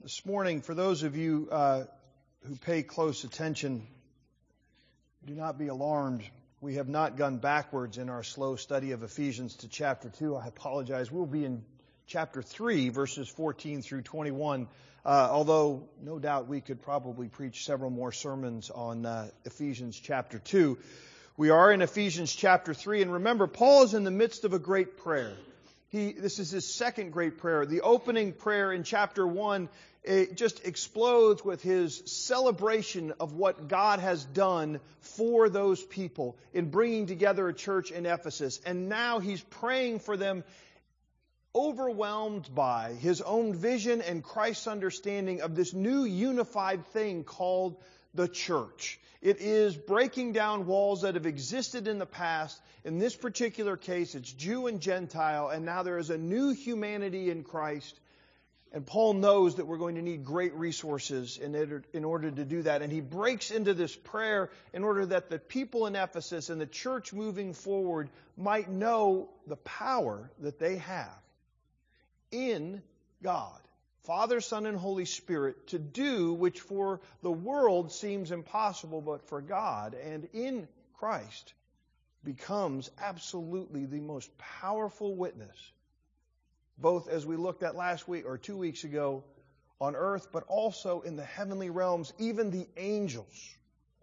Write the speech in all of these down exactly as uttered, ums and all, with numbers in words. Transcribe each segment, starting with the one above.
This morning, for those of you uh, who pay close attention, do not be alarmed. We have not gone backwards in our slow study of Ephesians to chapter two. I apologize. We'll be in chapter three, verses fourteen through twenty-one, uh, although no doubt we could probably preach several more sermons on uh, Ephesians chapter two. We are in Ephesians chapter three, and remember, Paul is in the midst of a great prayer. He, this is his second great prayer. The opening prayer in chapter one, it just explodes with his celebration of what God has done for those people in bringing together a church in Ephesus. And now he's praying for them, overwhelmed by his own vision and Christ's understanding of this new unified thing called the church. It is breaking down walls that have existed in the past. In this particular case, it's Jew and Gentile, and now there is a new humanity in Christ. And Paul knows that we're going to need great resources in order, in order to do that. And he breaks into this prayer in order that the people in Ephesus and the church moving forward might know the power that they have in God, Father, Son, and Holy Spirit, to do which for the world seems impossible, but for God and in Christ becomes absolutely the most powerful witness, both as we looked at last week or two weeks ago on earth, but also in the heavenly realms. Even the angels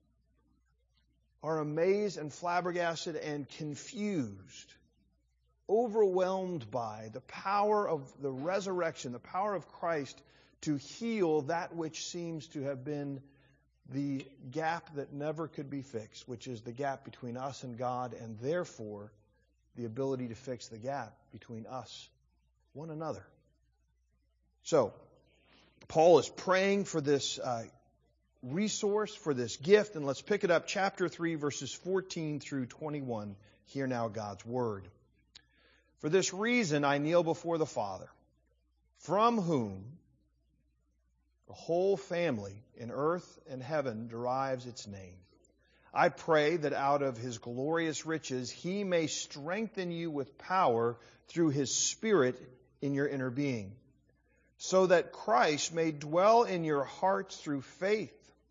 are amazed and flabbergasted and confused, overwhelmed by the power of the resurrection, the power of Christ to heal that which seems to have been the gap that never could be fixed, which is the gap between us and God, and therefore the ability to fix the gap between us and one another. So, Paul is praying for this uh, resource, for this gift, and let's pick it up, chapter three, verses fourteen through twenty-one. Hear now God's word. For this reason I kneel before the Father, from whom the whole family in earth and heaven derives its name. I pray that out of his glorious riches he may strengthen you with power through his Spirit in your inner being, so that Christ may dwell in your hearts through faith.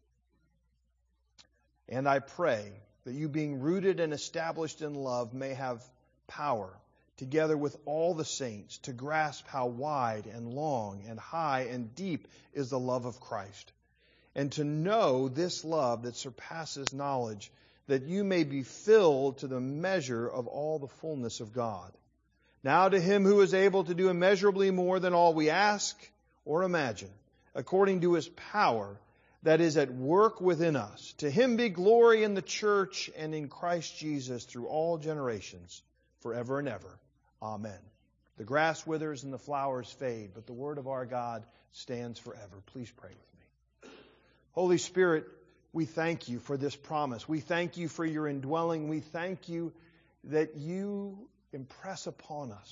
And I pray that you, being rooted and established in love, may have power, together with all the saints, to grasp how wide and long and high and deep is the love of Christ, and to know this love that surpasses knowledge, that you may be filled to the measure of all the fullness of God. Now to him who is able to do immeasurably more than all we ask or imagine, according to his power that is at work within us, to him be glory in the church and in Christ Jesus through all generations, forever and ever. Amen. The grass withers and the flowers fade, but the word of our God stands forever. Please pray with me. Holy Spirit, we thank you for this promise. We thank you for your indwelling. We thank you that you impress upon us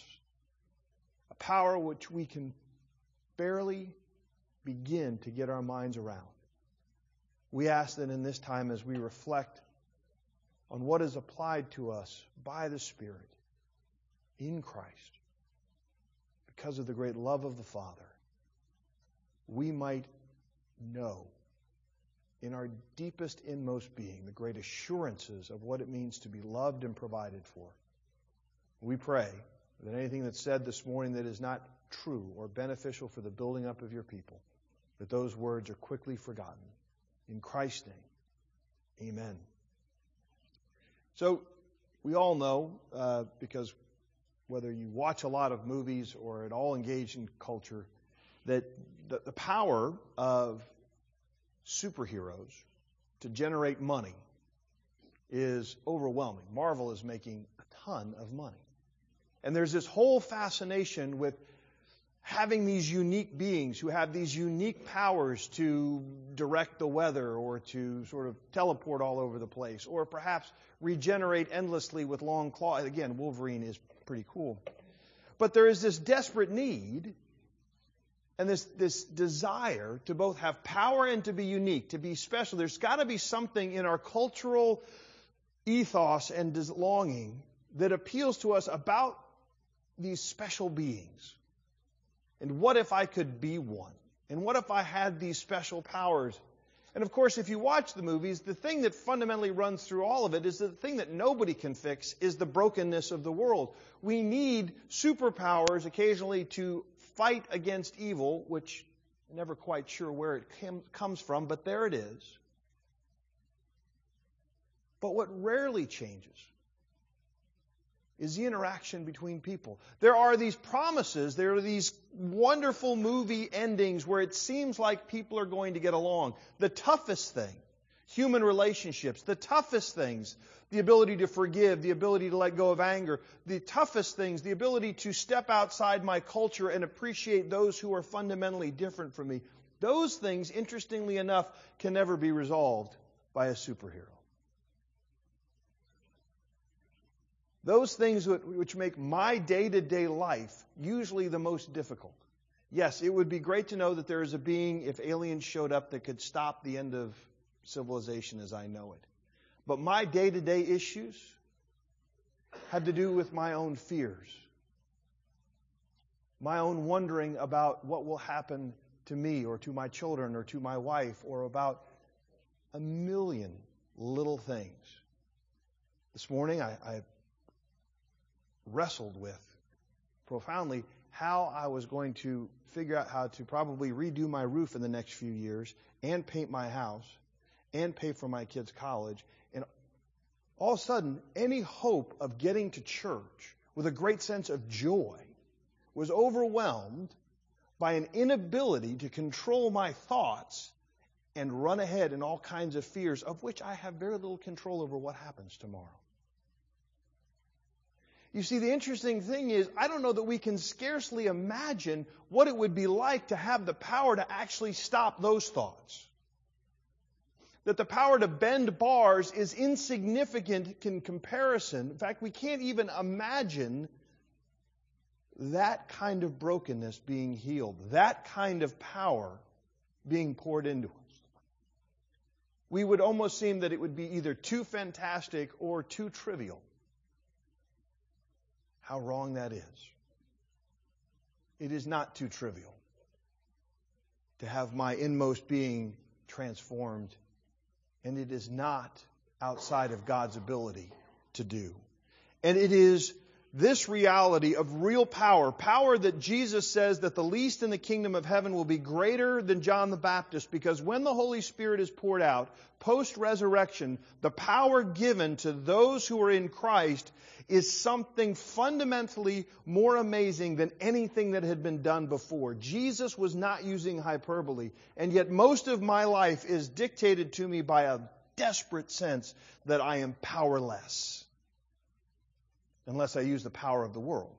a power which we can barely begin to get our minds around. We ask that in this time, as we reflect on what is applied to us by the Spirit in Christ, because of the great love of the Father, we might know in our deepest, inmost being the great assurances of what it means to be loved and provided for. We pray that anything that's said this morning that is not true or beneficial for the building up of your people, that those words are quickly forgotten. In Christ's name, amen. So, we all know, uh, because whether you watch a lot of movies or at all engage in culture, that the, the power of superheroes to generate money is overwhelming. Marvel is making a ton of money. And there's this whole fascination with having these unique beings who have these unique powers to direct the weather or to sort of teleport all over the place, or perhaps regenerate endlessly with long claws. Again, Wolverine is pretty cool. But there is this desperate need and this, this desire to both have power and to be unique, to be special. There's got to be something in our cultural ethos and longing that appeals to us about these special beings. And what if I could be one? And what if I had these special powers? And of course, if you watch the movies, the thing that fundamentally runs through all of it is that the thing that nobody can fix is the brokenness of the world. We need superpowers occasionally to fight against evil, which I'm never quite sure where it cam- comes from, but there it is. But what rarely changes is the interaction between people. There are these promises, there are these wonderful movie endings where it seems like people are going to get along. The toughest thing, human relationships, the toughest things, the ability to forgive, the ability to let go of anger, the toughest things, the ability to step outside my culture and appreciate those who are fundamentally different from me. Those things, interestingly enough, can never be resolved by a superhero. Those things which make my day-to-day life usually the most difficult. Yes, it would be great to know that there is a being, if aliens showed up, that could stop the end of civilization as I know it. But my day-to-day issues had to do with my own fears, my own wondering about what will happen to me or to my children or to my wife or about a million little things. This morning I, I wrestled with profoundly how I was going to figure out how to probably redo my roof in the next few years and paint my house and pay for my kids' college. And all of a sudden, any hope of getting to church with a great sense of joy was overwhelmed by an inability to control my thoughts and run ahead in all kinds of fears, of which I have very little control over what happens tomorrow. You see, the interesting thing is, I don't know that we can scarcely imagine what it would be like to have the power to actually stop those thoughts. That the power to bend bars is insignificant in comparison. In fact, we can't even imagine that kind of brokenness being healed, that kind of power being poured into us. We would almost seem that it would be either too fantastic or too trivial. How wrong that is. It is not too trivial to have my inmost being transformed, and it is not outside of God's ability to do. And it is this reality of real power, power that Jesus says that the least in the kingdom of heaven will be greater than John the Baptist, because when the Holy Spirit is poured out, post-resurrection, the power given to those who are in Christ is something fundamentally more amazing than anything that had been done before. Jesus was not using hyperbole, and yet most of my life is dictated to me by a desperate sense that I am powerless. Unless I use the power of the world.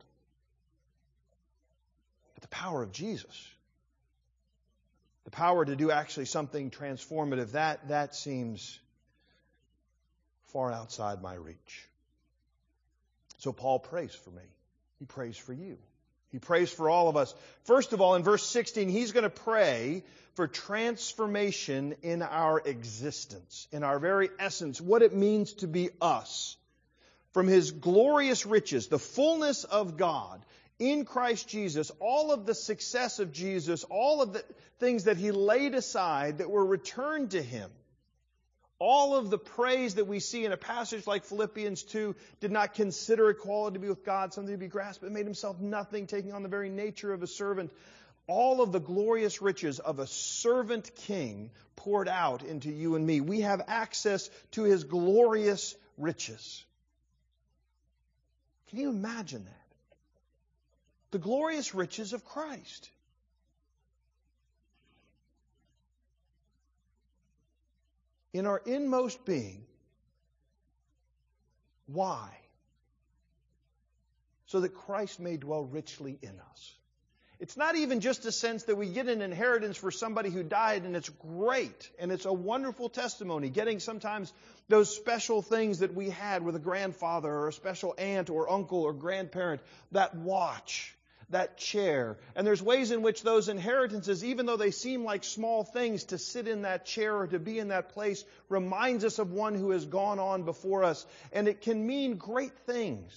But the power of Jesus, the power to do actually something transformative, that, that seems far outside my reach. So Paul prays for me. He prays for you. He prays for all of us. First of all, in verse sixteen, he's going to pray for transformation in our existence, in our very essence, what it means to be us. From His glorious riches, the fullness of God in Christ Jesus, all of the success of Jesus, all of the things that He laid aside that were returned to Him, all of the praise that we see in a passage like Philippians two, did not consider equality to be with God something to be grasped, but made Himself nothing, taking on the very nature of a servant. All of the glorious riches of a servant king poured out into you and me. We have access to His glorious riches. Can you imagine that? The glorious riches of Christ. In our inmost being. Why? So that Christ may dwell richly in us. It's not even just a sense that we get an inheritance for somebody who died, and it's great, and it's a wonderful testimony, getting sometimes those special things that we had with a grandfather or a special aunt or uncle or grandparent, that watch, that chair. And there's ways in which those inheritances, even though they seem like small things, to sit in that chair or to be in that place reminds us of one who has gone on before us. And it can mean great things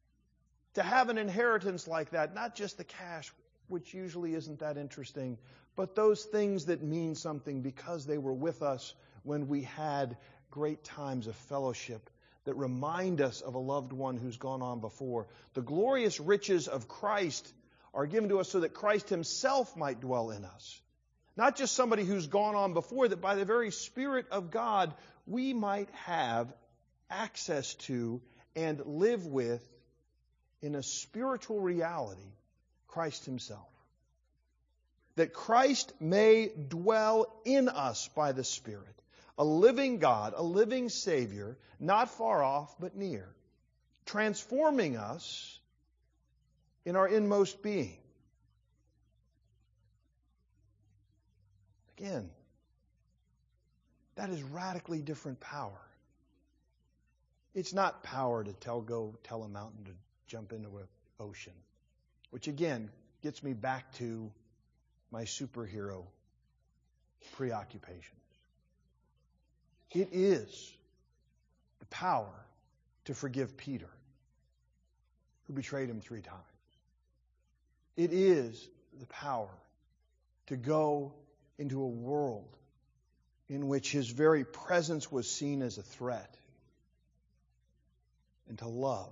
to have an inheritance like that, not just the cash, which usually isn't that interesting, but those things that mean something because they were with us when we had great times of fellowship that remind us of a loved one who's gone on before. The glorious riches of Christ are given to us so that Christ himself might dwell in us. Not just somebody who's gone on before, that by the very Spirit of God we might have access to and live with in a spiritual reality Christ himself. That Christ may dwell in us by the Spirit. A living God, a living Savior, not far off but near, transforming us in our inmost being. Again, that is radically different power. It's not power to tell go tell a mountain to jump into an ocean, which again gets me back to my superhero preoccupations. It is the power to forgive Peter, who betrayed him three times. It is the power to go into a world in which his very presence was seen as a threat, and to love,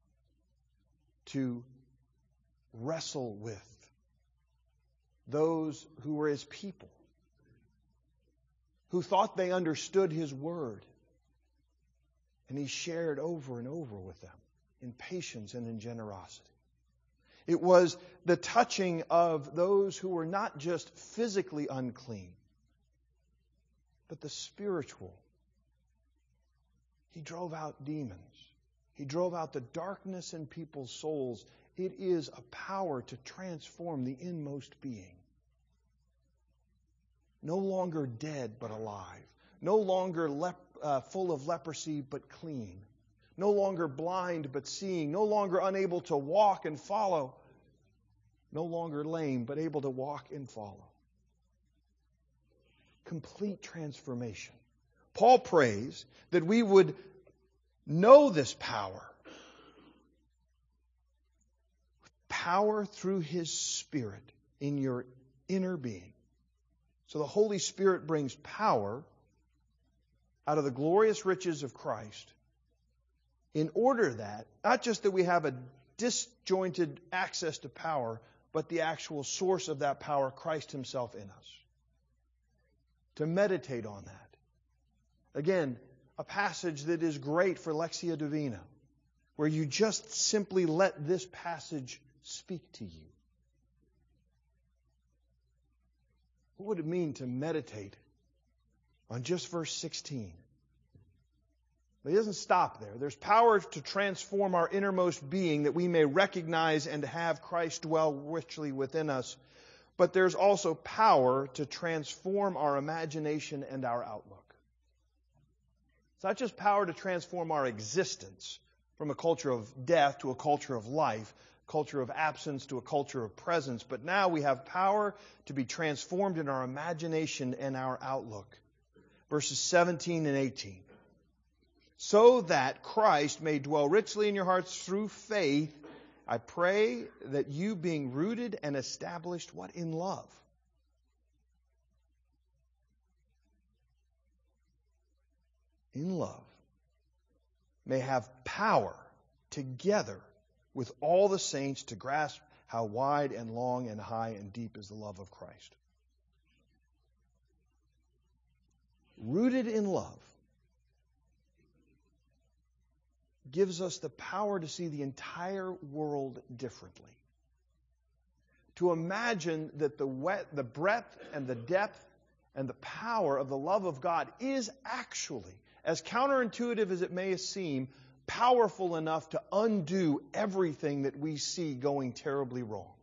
to wrestle with those who were his people, who thought they understood his word. And he shared over and over with them in patience and in generosity. It was the touching of those who were not just physically unclean, but the spiritual. He drove out demons. He drove out the darkness in people's souls. It is a power to transform the inmost being. No longer dead, but alive. No longer lep- uh, full of leprosy, but clean. No longer blind, but seeing. No longer unable to walk and follow. No longer lame, but able to walk and follow. Complete transformation. Paul prays that we would know this power. Power through his Spirit in your inner being. So the Holy Spirit brings power out of the glorious riches of Christ in order that, not just that we have a disjointed access to power, but the actual source of that power, Christ himself in us. To meditate on that. Again, a passage that is great for Lectio Divina, where you just simply let this passage speak to you. What would it mean to meditate on just verse sixteen? But he doesn't stop there. There's power to transform our innermost being that we may recognize and have Christ dwell richly within us. But there's also power to transform our imagination and our outlook. It's not just power to transform our existence from a culture of death to a culture of life, culture of absence to a culture of presence, but now we have power to be transformed in our imagination and our outlook. Verses seventeen and eighteen. So that Christ may dwell richly in your hearts through faith, I pray that you, being rooted and established, what? In love. In love, may have power together with all the saints to grasp how wide and long and high and deep is the love of Christ. Rooted in love gives us the power to see the entire world differently. To imagine that the wet, the breadth and the depth and the power of the love of God is actually, as counterintuitive as it may seem, powerful enough to undo everything that we see going terribly wrong.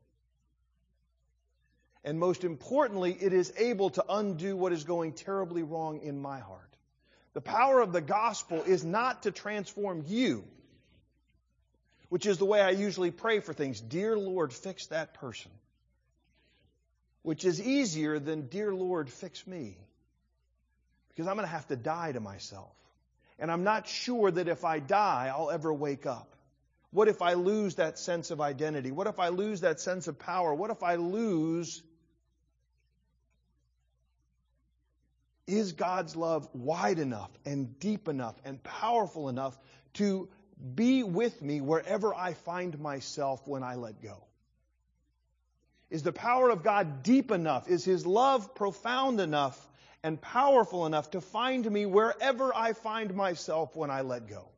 And most importantly, it is able to undo what is going terribly wrong in my heart. The power of the gospel is not to transform you, which is the way I usually pray for things. Dear Lord, fix that person. Which is easier than, Dear Lord, fix me. Because I'm going to have to die to myself. And I'm not sure that if I die, I'll ever wake up. What if I lose that sense of identity? What if I lose that sense of power? What if I lose Is God's love wide enough and deep enough and powerful enough to be with me wherever I find myself when I let go? Is the power of God deep enough? Is His love profound enough and powerful enough to find me wherever I find myself when I let go?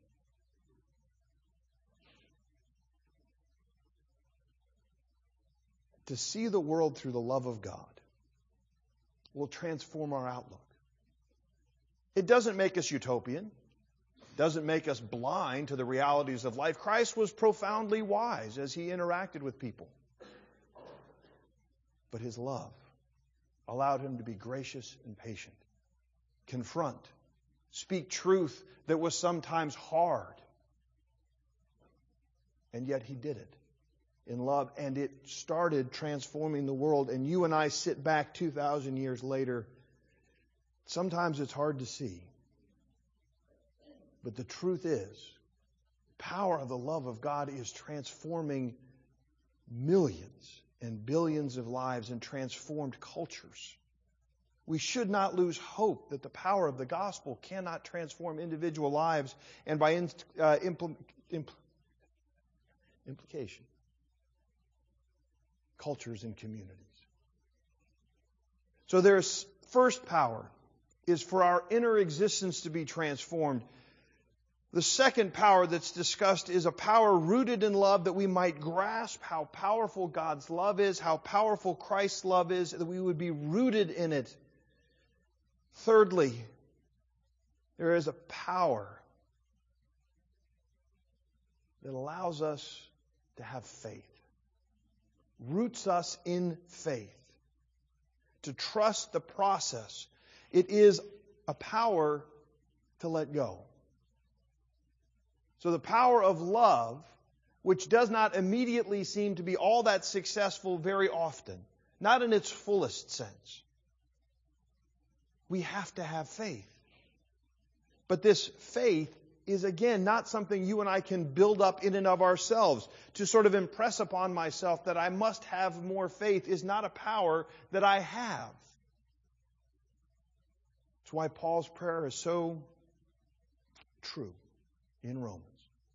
To see the world through the love of God will transform our outlook. It doesn't make us utopian. It doesn't make us blind to the realities of life. Christ was profoundly wise as He interacted with people. But His love allowed Him to be gracious and patient, confront, speak truth that was sometimes hard. And yet He did it in love, and it started transforming the world. And you and I sit back two thousand years later. Sometimes it's hard to see. But the truth is, the power of the love of God is transforming millions and billions of lives and transformed cultures. We should not lose hope that the power of the gospel cannot transform individual lives and by in, uh, impl- impl- implication, cultures and communities. So there's first power is for our inner existence to be transformed. The second power that's discussed is a power rooted in love, that we might grasp how powerful God's love is, how powerful Christ's love is, that we would be rooted in it. Thirdly, there is a power that allows us to have faith, roots us in faith, to trust the process. It is a power to let go. So the power of love, which does not immediately seem to be all that successful very often, not in its fullest sense. We have to have faith. But this faith is, again, not something you and I can build up in and of ourselves. To sort of impress upon myself that I must have more faith is not a power that I have. That's why Paul's prayer is so true in Romans.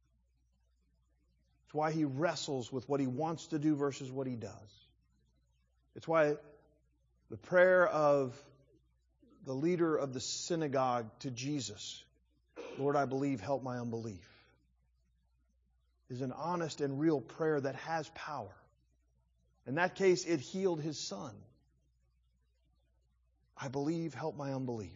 It's why he wrestles with what he wants to do versus what he does. It's why the prayer of the leader of the synagogue to Jesus, Lord, I believe, help my unbelief, is an honest and real prayer that has power. In that case, it healed his son. I believe, help my unbelief.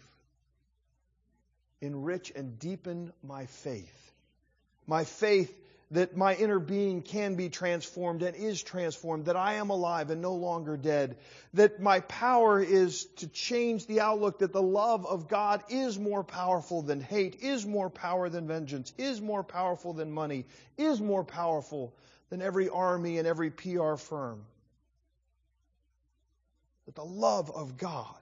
Enrich and deepen my faith. My faith that my inner being can be transformed and is transformed, that I am alive and no longer dead, that my power is to change the outlook, that the love of God is more powerful than hate, is more power than vengeance, is more powerful than money, is more powerful than every army and every P R firm. That the love of God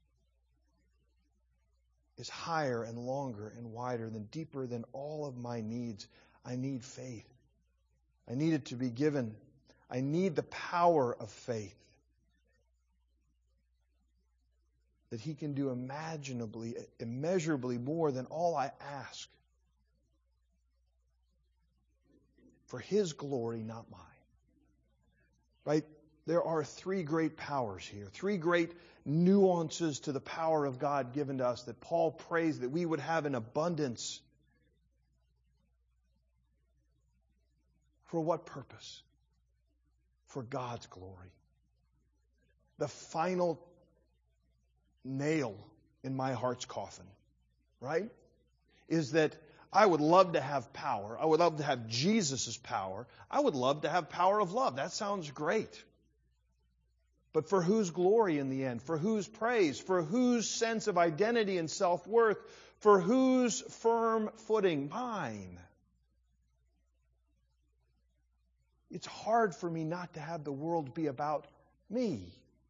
is higher and longer and wider than deeper than all of my needs. I need faith. I need it to be given. I need the power of faith. That He can do imaginably, immeasurably more than all I ask. For His glory, not mine. Right? There are three great powers here. Three great nuances to the power of God given to us that Paul prays that we would have in abundance. For what purpose? For God's glory. The final nail in my heart's coffin, right, is that I would love to have power. I would love to have Jesus' power. I would love to have power of love. That sounds great. But for whose glory in the end? For whose praise? For whose sense of identity and self-worth? For whose firm footing? Mine. It's hard for me not to have the world be about me.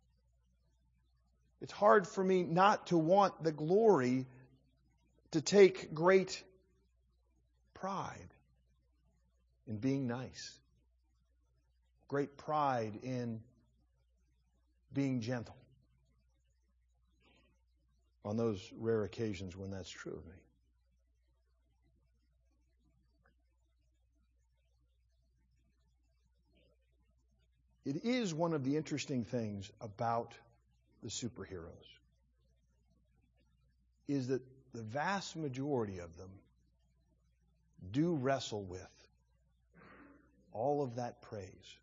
It's hard for me not to want the glory to take great pride in being nice. Great pride in being gentle. on those rare occasions when that's true of me. It is one of the interesting things about the superheroes is that the vast majority of them do wrestle with all of that praise.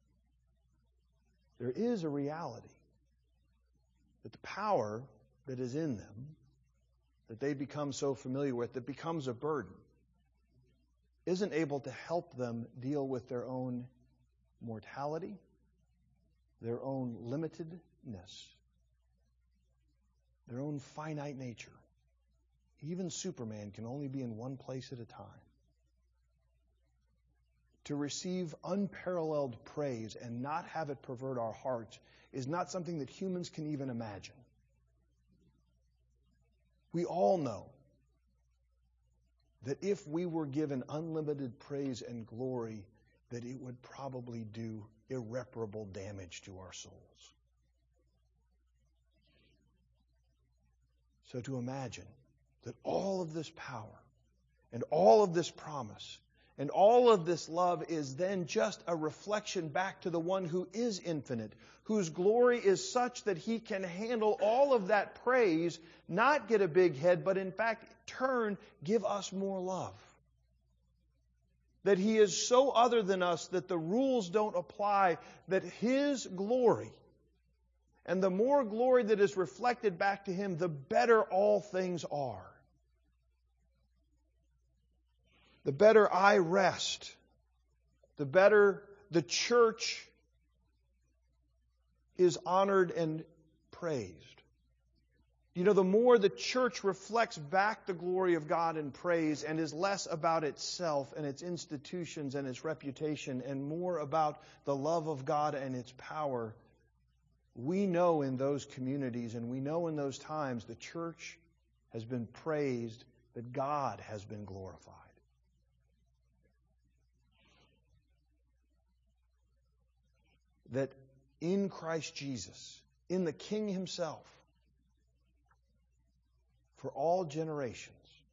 There is a reality that the power that is in them, that they become so familiar with, that becomes a burden, isn't able to help them deal with their own mortality, their own limitedness, their own finite nature. Even Superman can only be in one place at a time. To receive unparalleled praise and not have it pervert our hearts is not something that humans can even imagine. We all know that if we were given unlimited praise and glory, that it would probably do irreparable damage to our souls. So to imagine that all of this power and all of this promise and all of this love is then just a reflection back to the one who is infinite, whose glory is such that he can handle all of that praise, not get a big head, but in fact turn, give us more love. That he is so other than us that the rules don't apply, that his glory, and the more glory that is reflected back to him, the better all things are. The better I rest, the better the church is honored and praised. You know, the more the church reflects back the glory of God in praise and is less about itself and its institutions and its reputation and more about the love of God and its power, we know in those communities and we know in those times the church has been praised, that God has been glorified. That in Christ Jesus, in the King himself, for all generations,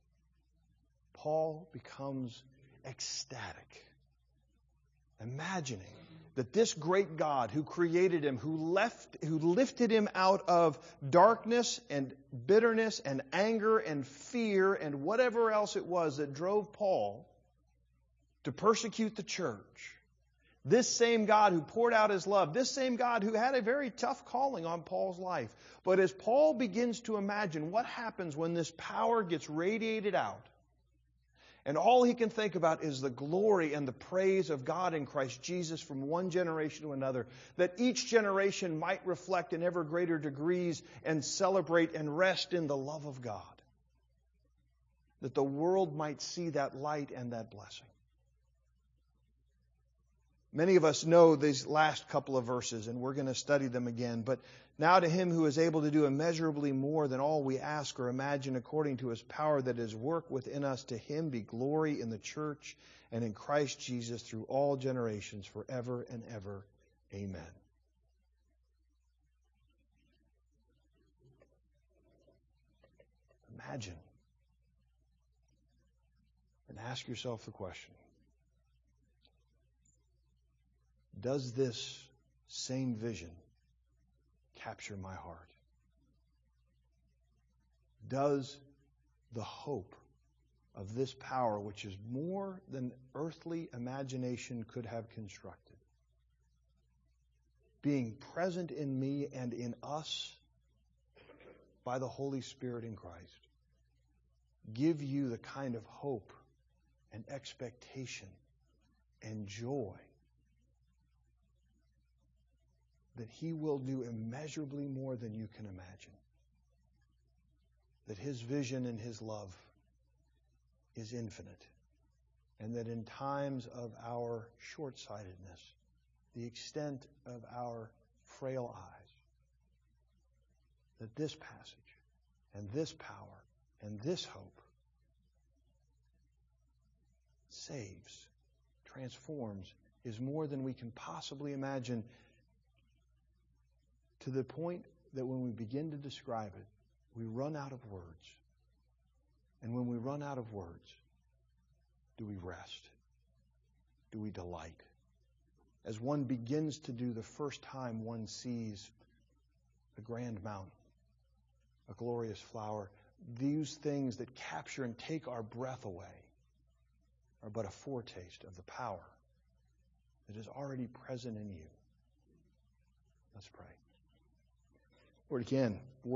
Paul becomes ecstatic, imagining that this great God who created him, who left, who lifted him out of darkness and bitterness and anger and fear and whatever else it was that drove Paul to persecute the church, this same God who poured out his love, this same God who had a very tough calling on Paul's life. But as Paul begins to imagine what happens when this power gets radiated out, and all he can think about is the glory and the praise of God in Christ Jesus from one generation to another, that each generation might reflect in ever greater degrees and celebrate and rest in the love of God, that the world might see that light and that blessing. Many of us know these last couple of verses, and we're going to study them again. But now to him who is able to do immeasurably more than all we ask or imagine according to his power that is work within us, to him be glory in the church and in Christ Jesus through all generations, forever and ever. Amen. Imagine and ask yourself the question, does this same vision capture my heart? Does the hope of this power, which is more than earthly imagination could have constructed, being present in me and in us by the Holy Spirit in Christ, give you the kind of hope and expectation and joy that he will do immeasurably more than you can imagine? That his vision and his love is infinite, and that in times of our short-sightedness, the extent of our frail eyes, that this passage and this power and this hope saves, transforms, is more than we can possibly imagine, to the point that when we begin to describe it, we run out of words. And when we run out of words, do we rest? Do we delight? As one begins to do the first time one sees a grand mountain, a glorious flower, these things that capture and take our breath away are but a foretaste of the power that is already present in you. Let's pray. Lord, again,